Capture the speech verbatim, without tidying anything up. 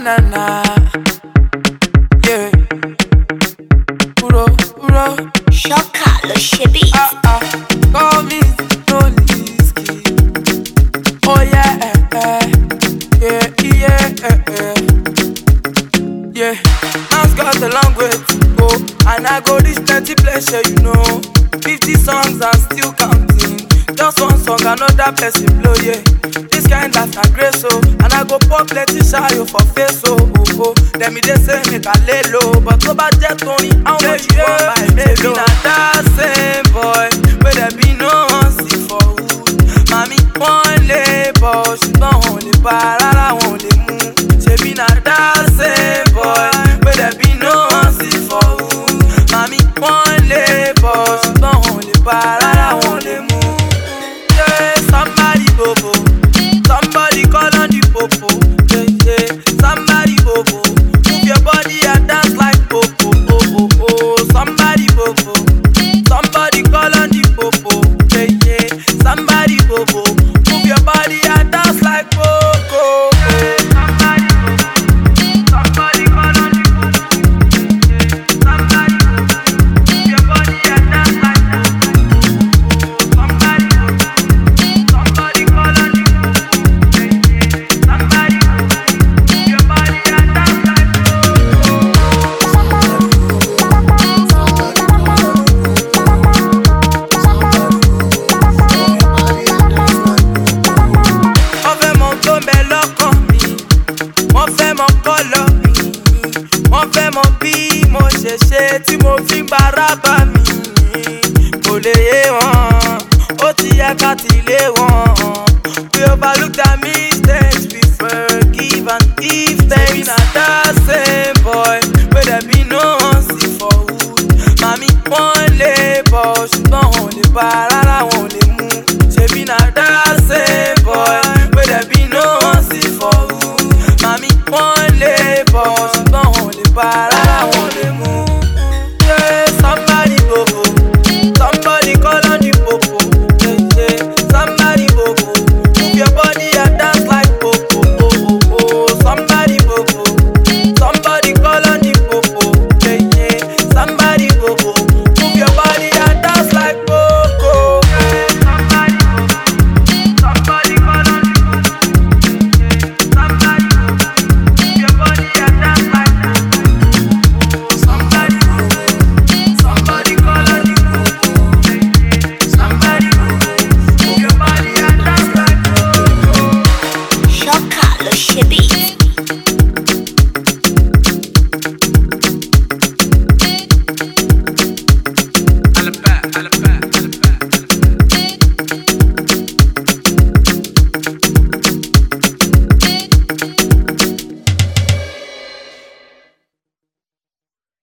na na. Yeah. Puro, puro. Shocker, lo shebi. Ah ah. Call me Nolisky. Oh yeah, eh, eh. Yeah, yeah, eh, eh. Yeah. Man's got a long way to go, and I go this plenty pleasure, you know. Fifty songs and still counting. Just one song, another person blow, yeah. This kind of na grace, oh. And I go pop plenty shayo for face, oh, oh, oh. Then me they say make I lay low, but go back jet Tony, how much you want my mellow? Not that same boy, where there be no one see for wood. Mommy one labor, she don't only bar, I won't move. She be not that